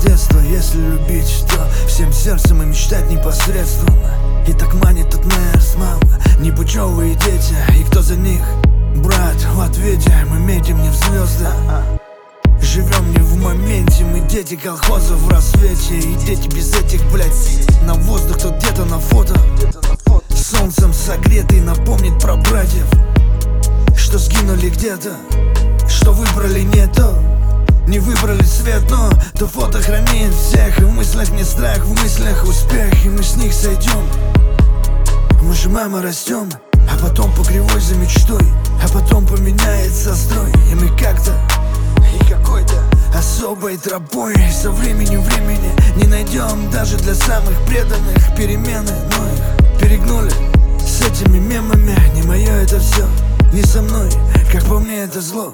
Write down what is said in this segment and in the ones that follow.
детства. Если любить, то всем сердцем и мечтать непосредственно. И так манит тут нерс, мама, непутевые дети. И кто за них? Брат, в ответе мы метим не в звезды. Живем не в моменте, мы дети колхоза в рассвете. И дети без этих, блядь, на воздух, кто где-то на фото. Солнцем согретый напомнит про братьев, что сгинули где-то, что выбрали не то. Не выбрали свет, но то фото хранит всех. И в мыслях не страх, в мыслях успех. И мы с них сойдем. Мы же, мама, растем, а потом по кривой за мечтой, а потом поменяется строй. И мы как-то и какой-то особой тропой со временем не найдем даже для самых преданных перемены. Но их перегнули с этими мемами. Не мое это все, не со мной, как по мне это зло.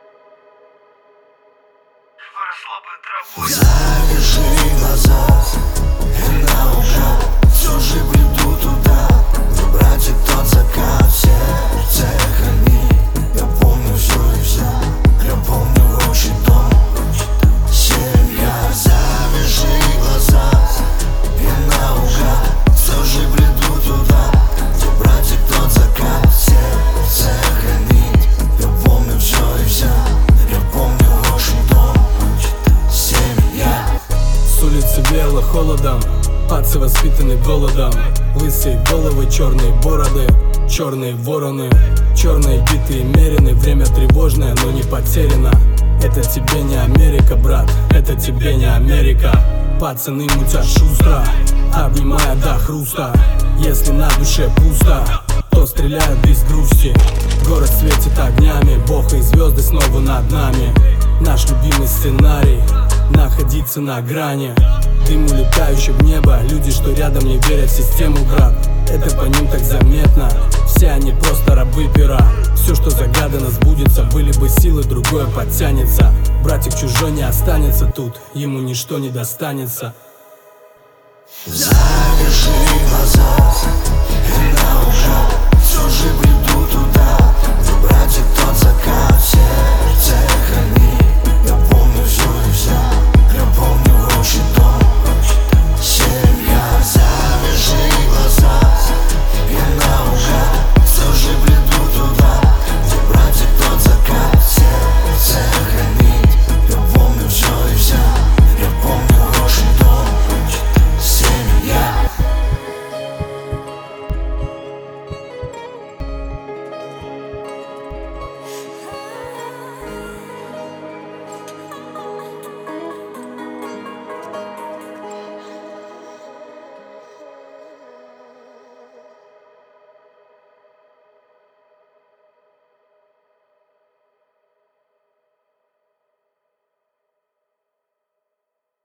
Завяжи глаза и наугад все же приду туда, где братья тот закат в сердце хранит. Я помню все и вся, я помню отчий дом, семья. Завяжи глаза и наугад все же приду туда, где братья тот закат в сердце хранит. Я помню все и вся, я помню отчий дом. С улицы веяло холодом, пацы воспитаны голодом. Лысые головы, черные бороды, черные вороны, черные битые мерины. Время тревожное, но не потеряно. Это тебе не Америка, брат, это тебе не Америка. Пацаны мутят шустро, обнимая до хруста. Если на душе пусто, то стреляют без грусти. Город светит огнями, Бог и звезды снова над нами. Наш любимый сценарий — находиться на грани. Дым, улетающий в небо, люди, что рядом, не верят в систему, брат. Это по ним так заметно, все они просто рабы пера. Все, что загадано, сбудется, были бы силы, другое подтянется. Братик чужой не останется тут, ему ничто не достанется. Завяжи глаза